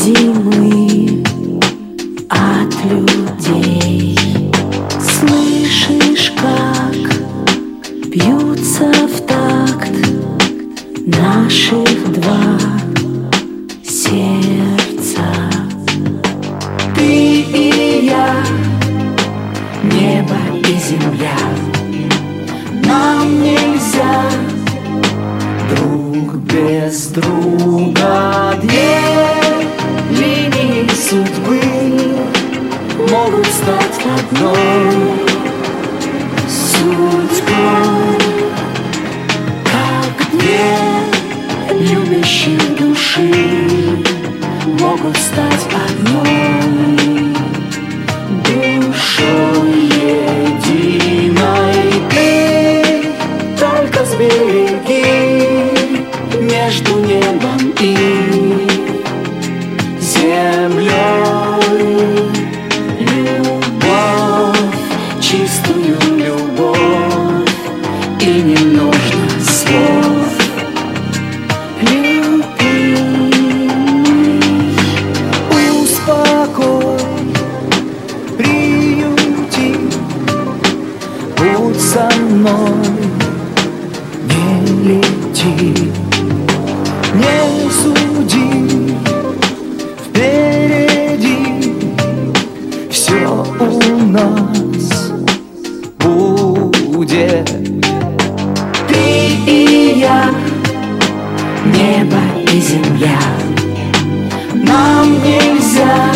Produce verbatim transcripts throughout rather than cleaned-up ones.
зимы от людей. Слышишь, как бьются в такт наших два сердца. Ты и я, небо и земля. Нам нельзя друг без друга. Две линии судьбы могут стать одной судьбой, как две любящие души могут стать одной душой единой. Ты только сбереги между небом и землей любовь, чистую любовь, и не нужно слов. Любимый, успокой, приюти, будь со мной, не лети, не суди, впереди все у нас будет. Ты и я, небо и земля. Нам нельзя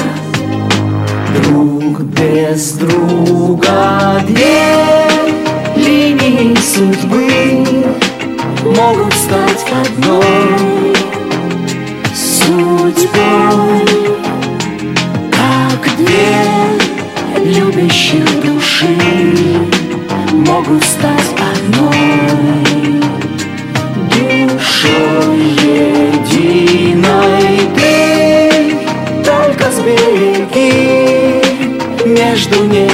друг без друга. Две линии судьбы могут стать одной судьбой, как две любящих души могут стать одной душой единой. Ты только сбереги между ней